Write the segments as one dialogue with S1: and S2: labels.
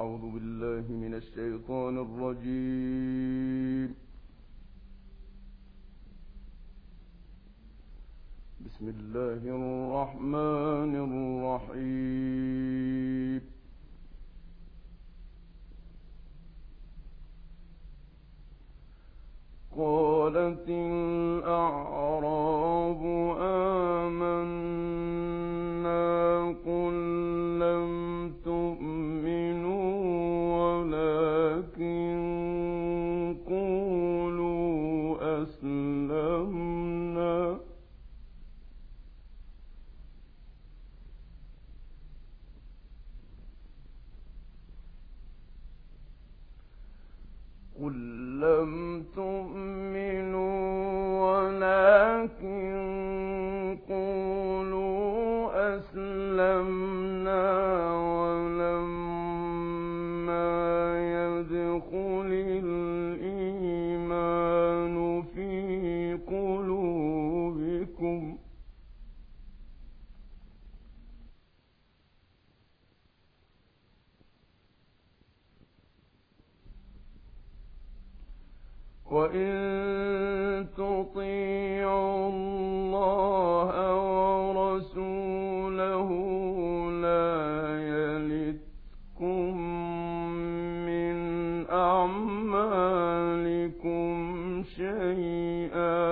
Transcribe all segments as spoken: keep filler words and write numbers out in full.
S1: أعوذ بالله من الشيطان الرجيم. بسم الله الرحمن الرحيم. قالت الأعراب آمنا قل لم تؤمنوا ولكن قولوا أسلمنا قل لم تؤمنوا ولكن قولوا أسلمنا ولما يدخل الإيمان في قلوبكم وإن تطيعوا الله ورسوله لا يلتكم من أعمالكم شيئا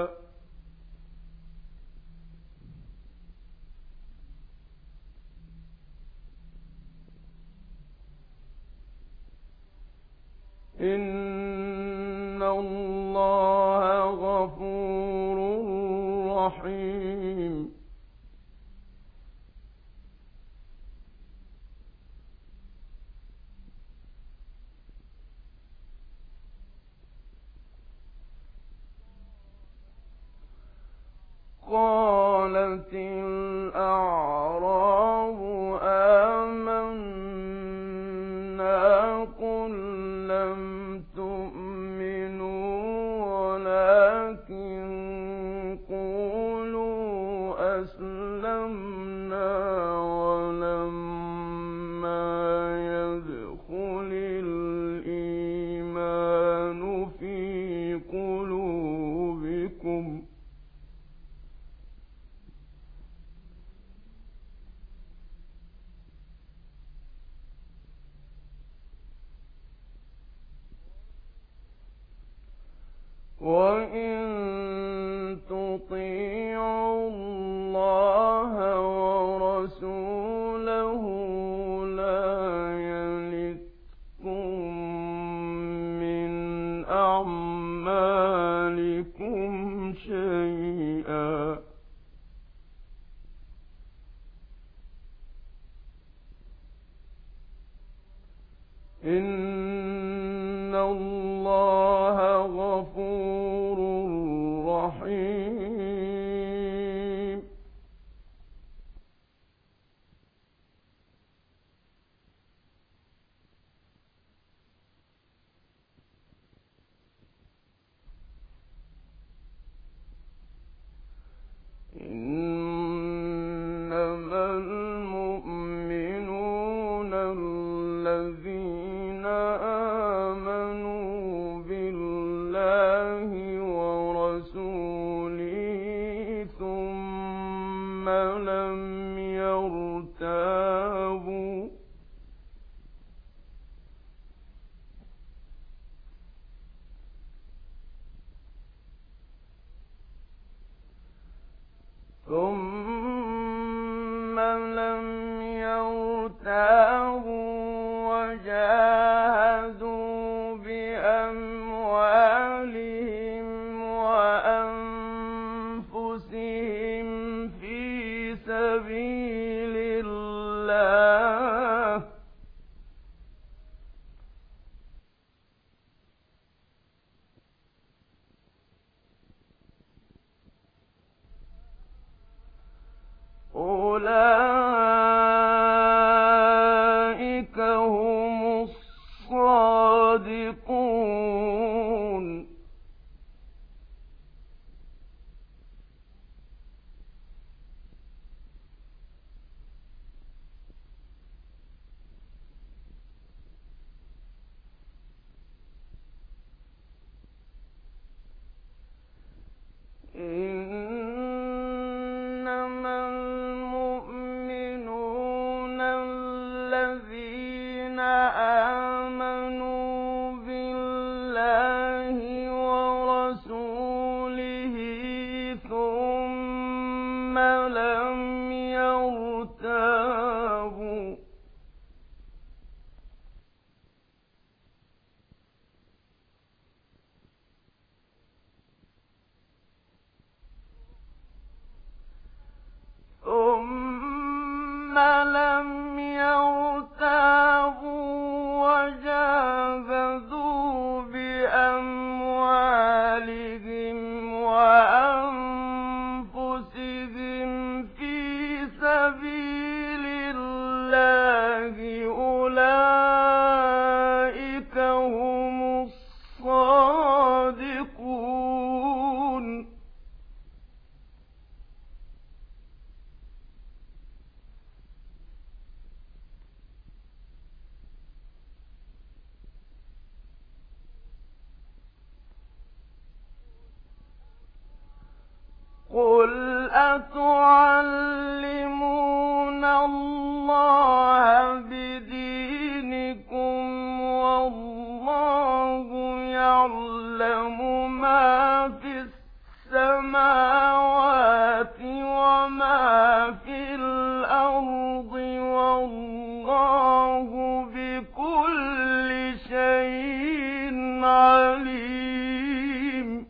S1: إن الله غفور رحيم. قالت الأعراب آمنا قل لم تؤمنوا ولكن قولوا أسلمنا ولما يدخل الإيمان في قلوبكم وإن تطيعوا الله ورسوله لا يلتكم من أعمالكم شيئا إن الله غفور رحيم. إنما المؤمنون الذين آمنوا بالله ورسوله ثم لم يرتابوا ثم لم يرتابوا وجاهدوا بأموالهم وأنفسهم في سبيل الله أولئك هم الصادقون. لم يرتابوا وجاهدوا بأموالهم وأنفسهم في سبيل الله أولئك هم الصادقون. قل أتعلمون الله بدينكم والله يعلم ما في السماوات وما في الأرض والله بكل شيء عليم.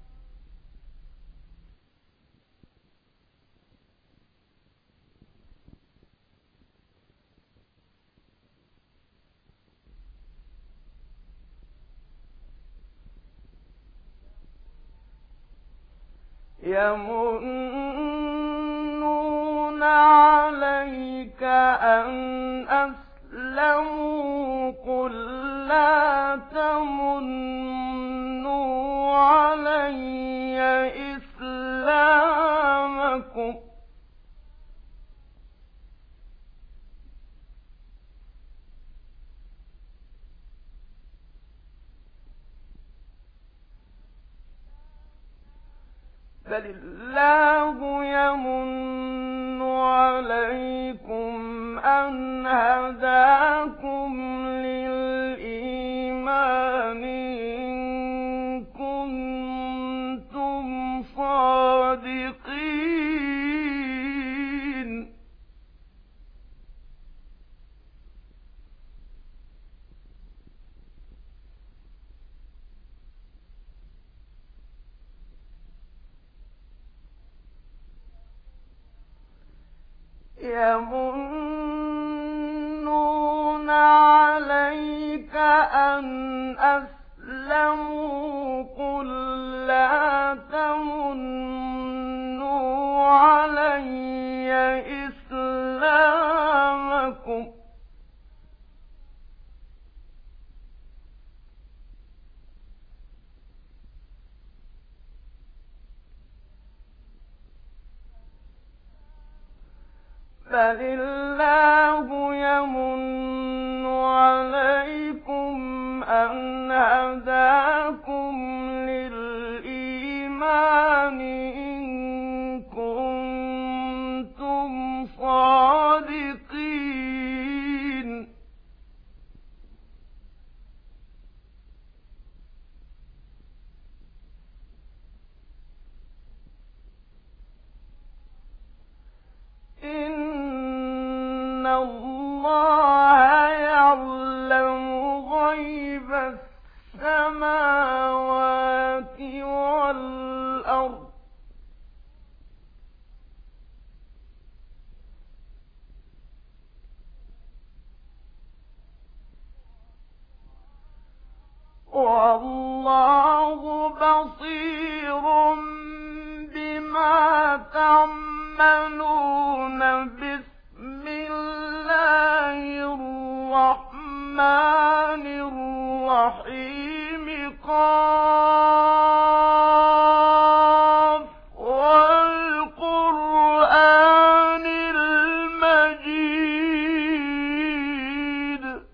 S1: يمنون عليك أن أسلموا قل لا تمنوا علي إسلامكم بل الله يمن عليكم أن هداكم للإيمان إن كنتم صادقين. يمنون عليك أن أسلموا قل لا تمنوا علي إسلامكم بل الله يمن عليكم أن هداكم للإيمان إن كنتم صادقين. إن الله يعلم غيب السماوات والأرض والله بصير بما تعملون. بسم الله الرحمن الرحيم قاف والقرآن المجيد.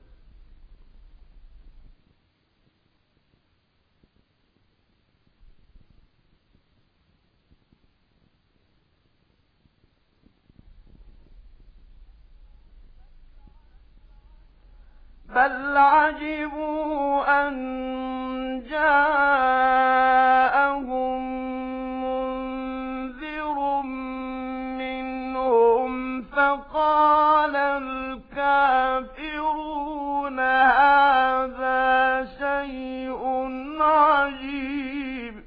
S1: بل عجبوا أن جاءهم منذر منهم فقال الكافرون هذا شيء عجيب.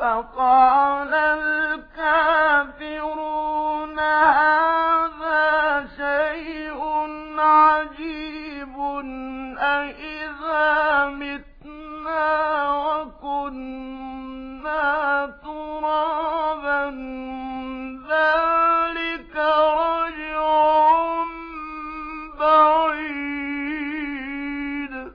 S1: فقال الكافرون هذا شيء عجيب أإذا متنا وكنا ترابا ذلك رجع بعيد.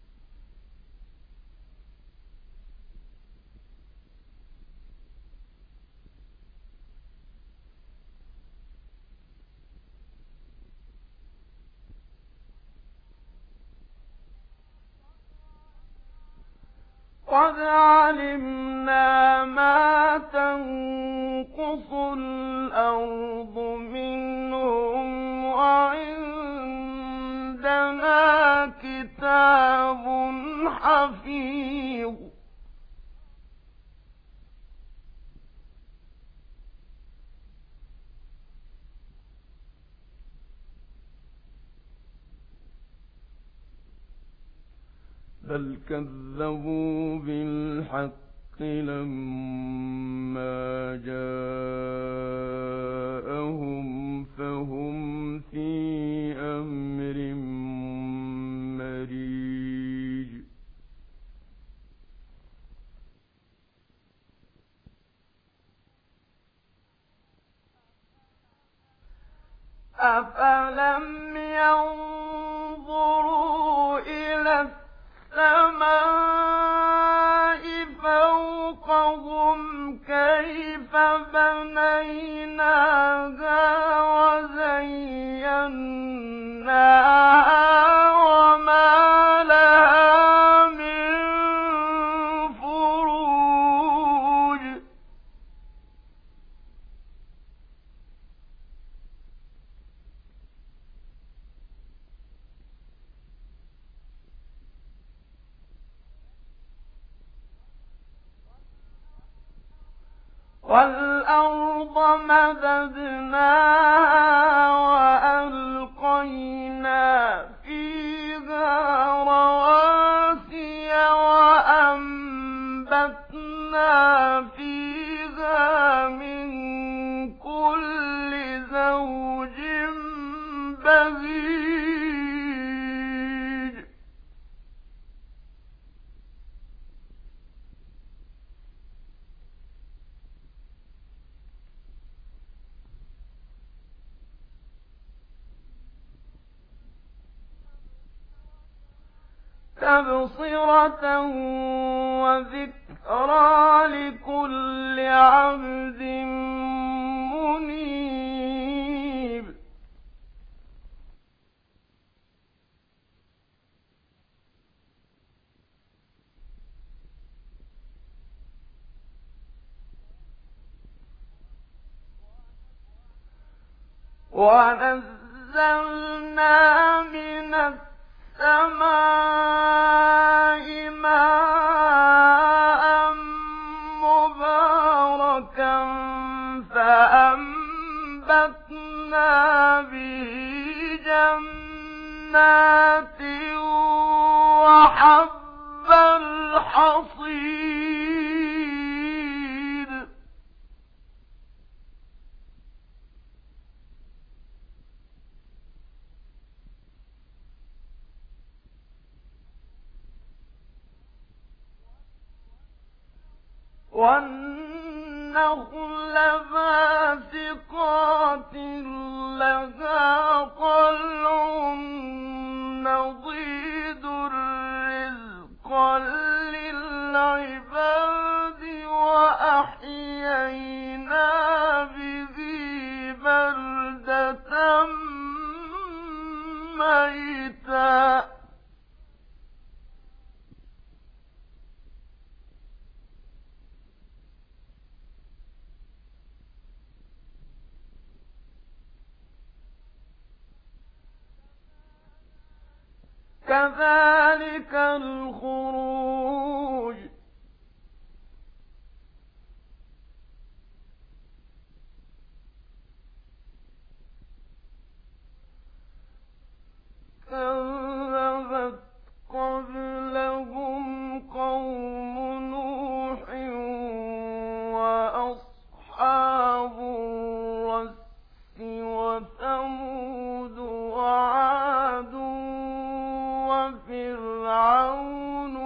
S1: قد علمنا ما تنقص الأرض منهم وعندنا كتاب حفيظ. بل كذبوا بالحق لما جاءهم فهم في أمر مريج. أفلم ينظروا إلى السماء فوقهم كيف بنيناها وزيناها وما لها من فروج. والأرض مددناها وألقينا فيها رواسي وأنبتنا فيها من كل زوج بهيج. تبصرة وذكرى لكل عبد منيب. ونزلنا من السماء ماء مباركا فأنبتنا به جنات وحب الحصيد. والنخل باسقات لها طلع نضيد رزقا للعباد وأحيينا به بلدة ميتا. كذلك الخروج. كذبت قبلهم قوم نوح وثمود وعاد وفرعون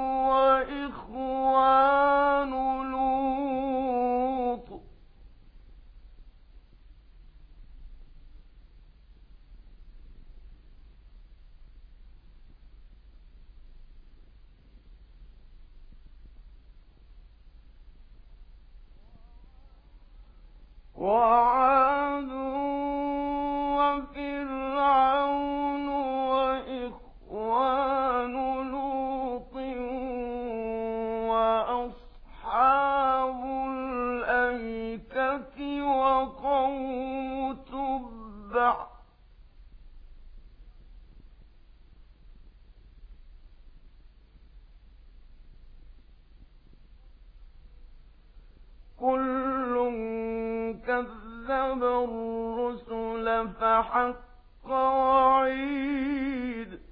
S1: وإخوان لوط وعاد وفرعون وإخوان لوط وأصحاب الأيكة وقوم تبع كل كذب الرسل فحق وعيد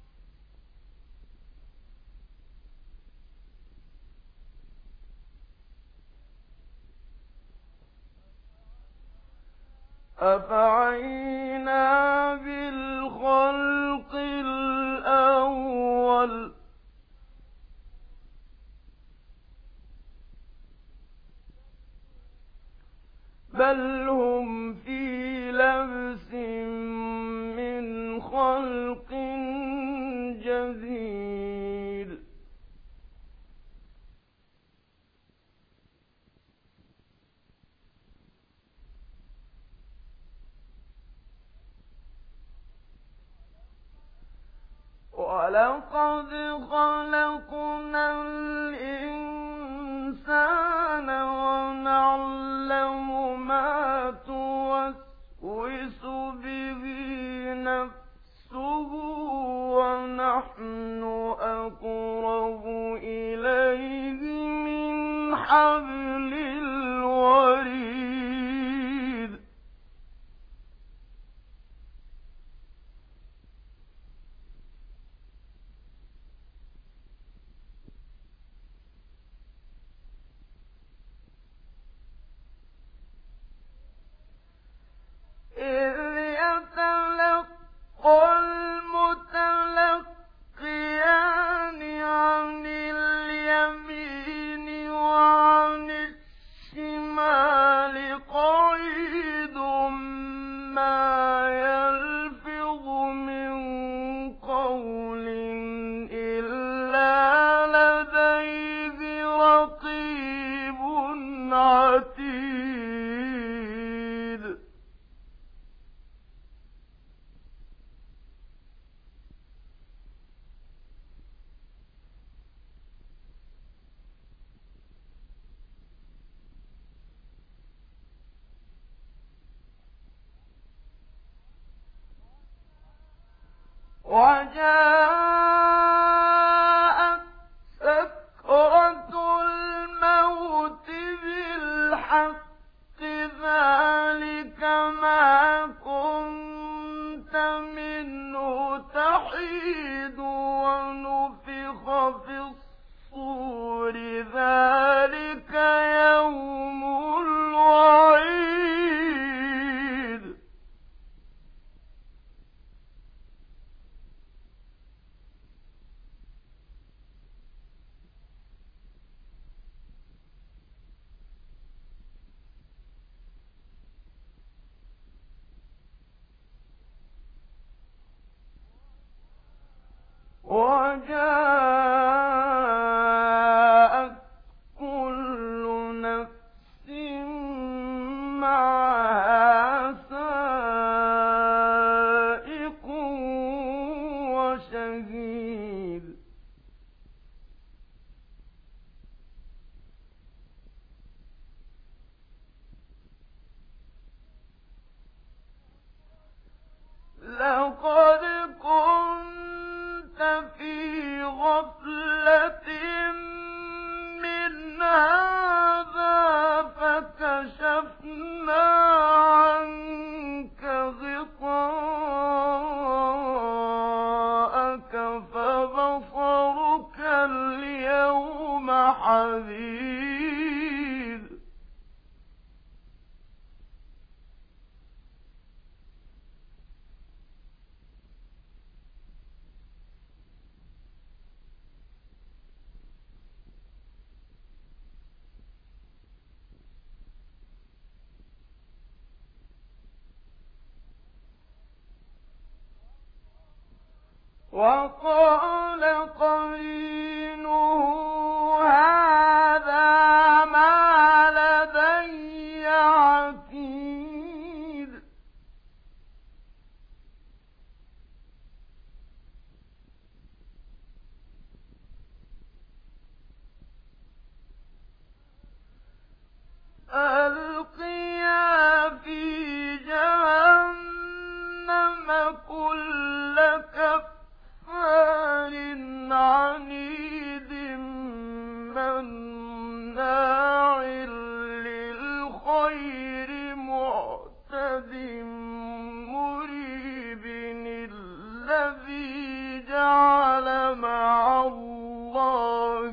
S1: أفعينا بالخلق الأول بل هم في لبس من خلق جديد ولقد خلقنا الإنسان ونعلم ما توسوس به نفسه ونحن أقرب إليه من حبل الوريد إذ يتلقى المتلقيان عن اليمين وعن الشمال قعيد ما يلفظ من قول إلا لديه رقيب عتيد وجاءت سكرة الموت بالحق ذلك ما كنت منه تحيد ونفخ في الصور ذلك يوم الوعيد وجاءت وقال قرينه هذا ما لدي عتيد ألقيا في جهنم كل كفار عنيد مناع للخير معتد مريب الذي جعل مع الله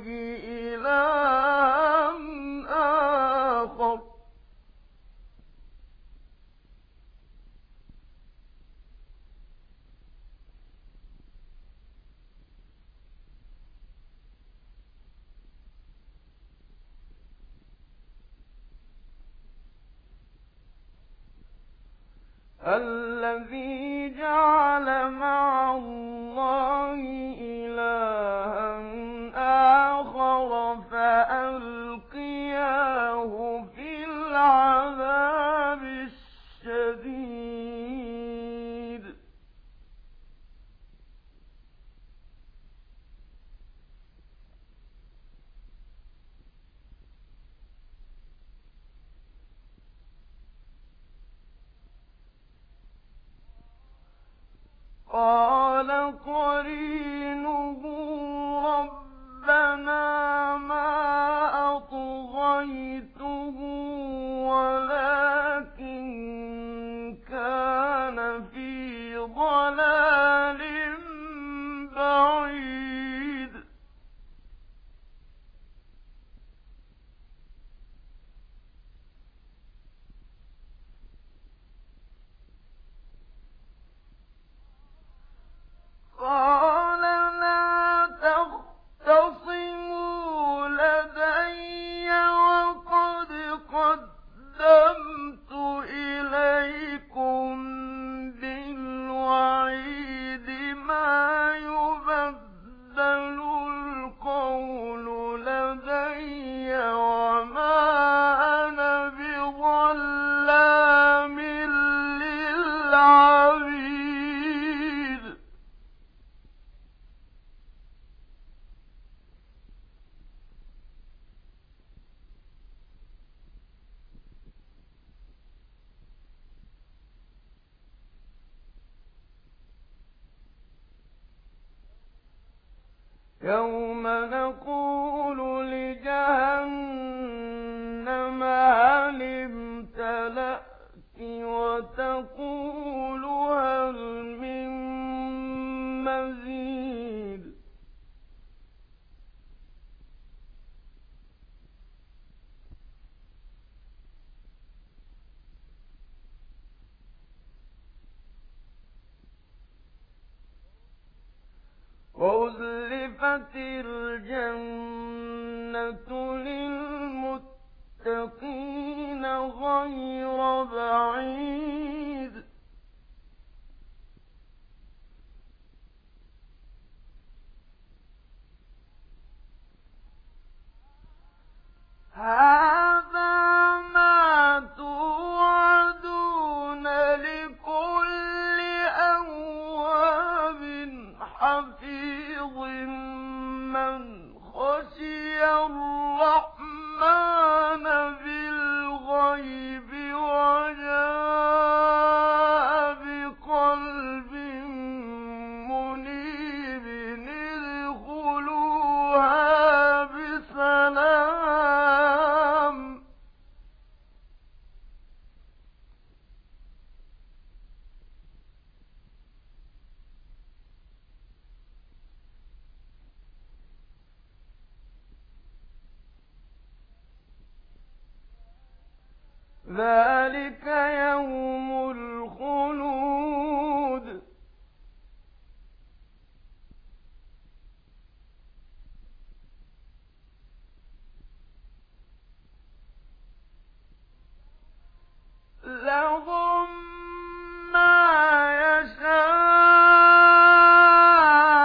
S1: إلها آخر الذي جعل مع الله إلها آخر فألقياه في العذاب الشديد قال قرينه ربنا ما أطغيته ولكن كان في ضلال بعيد قال لا تختصموا لدي وقد قدمت إليكم بالوعيد ما يبدل القول لدي وما أنا بظلام للعبيد يوم نقول لجهنم هل امتلأت وتقول هل من مزيد وأزلفت الجنة للمتقين غير بعيد هذا ما توعدون لكل أواب حفيظ من خشي الرحمن بالغيب وجاء بقلب منيب ادخلوها بسلام ذلك يوم الخلود لهم ما يشاءون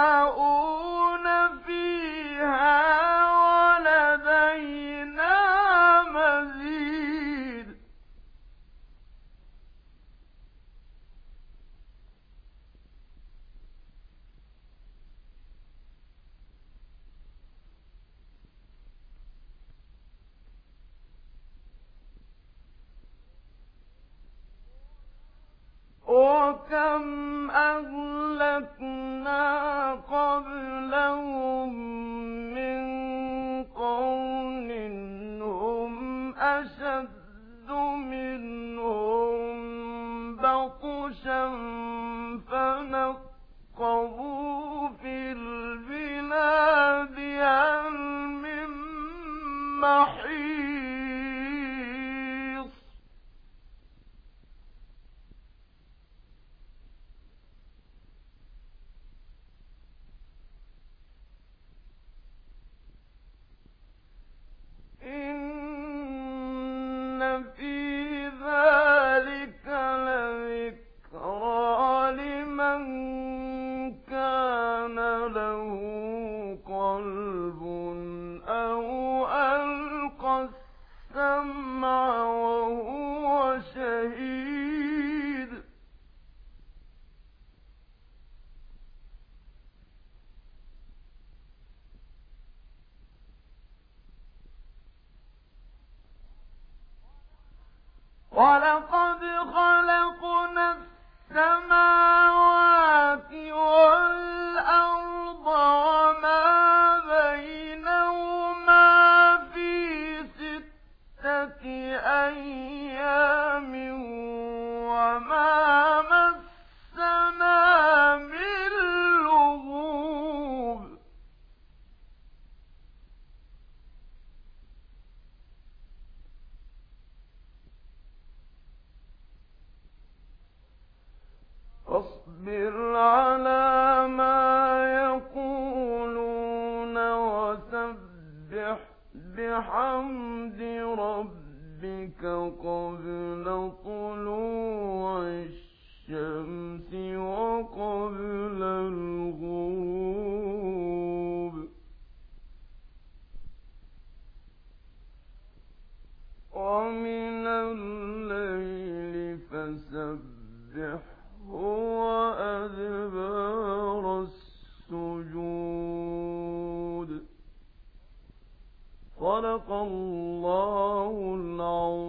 S1: وكم أهلكنا قبلهم من قرن هم أشد منهم بطشا فنقبوا في البلاد هل من محيص إن في ذلك لذكرى لمن كان له قلب أو ألقى السمع وهو شهيد ولقد خلقنا السماوات والأرض وما بينهما في ستة أيام وما مسنا من لغوب فاصبر على ما يقولون وسبح بحمد ربك قبل طلوع الشمس وقبل الغروب ومن الليل فسبح هو أدبار السجود صدق الله العظيم.